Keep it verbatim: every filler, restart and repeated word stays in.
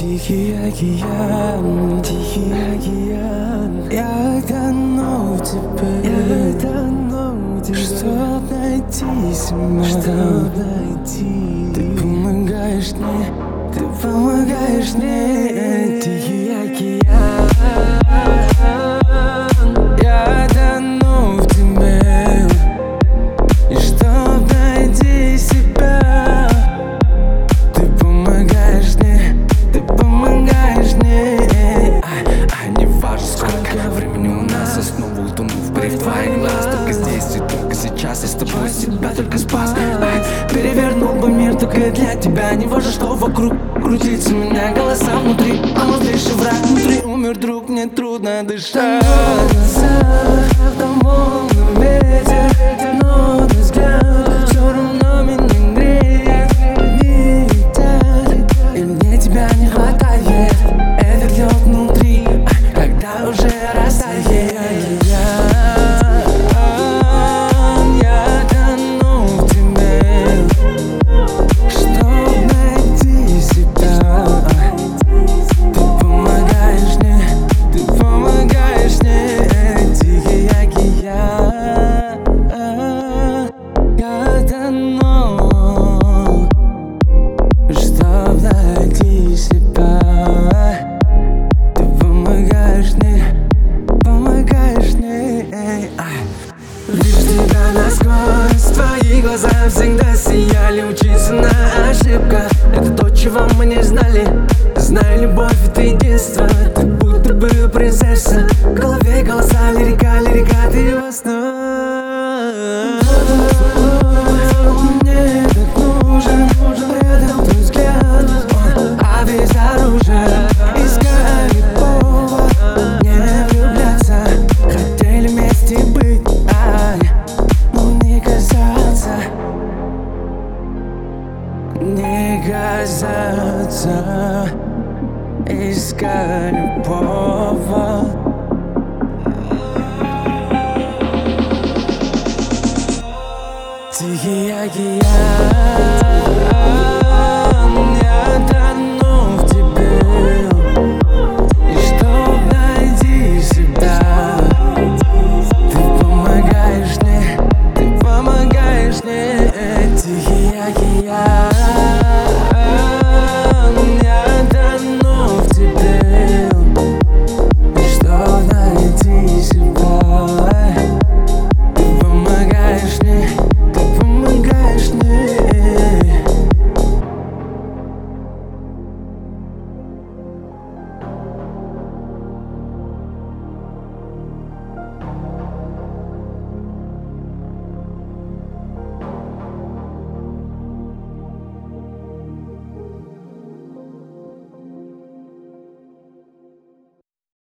Тихий океан, тихий океан. Я тону в тебе, я тону в тебе. Чтоб найти себя, чтоб найти. Ты помогаешь мне, ты помогаешь мне. Тихий океан. Я тону в тебе. И чтоб найти себя, ты помогаешь мне, ты помогаешь мне. А, а не важно сколько времени у нас, я снова утону в паре твоих глаз. Только здесь и только сейчас я с тобой себя только спас. А, перевернул бы мир только для тебя. Не важно, что вокруг крутится, меня голоса внутри, а вот лишь враг внутри. Умер друг, мне трудно дышать. Автомобильный ветер, но взгляд все равно меня греет. Видят, и мне тебя не хватает. Этот лед внутри, когда уже растает. Я тону в тебе, чтоб найти себя. Ты помогаешь мне, ты помогаешь мне. Тихий океан. Я тону, чтоб найти себя. Ты помогаешь мне, помогаешь мне. Вижу тебя насквозь, твои глаза всегда сияли. Учиться на ошибках, это то, чего мы не знали. Знаю, любовь — это единство, ты будто бы принцесса. В голове голоса, лирика, лирика, ты во снах. Мне так нужен рядом твой взгляд, а без оружия искали повод не влюбляться. Хотели вместе быть, ай, но не казаться, не казаться. Искали повод. Тихий океан.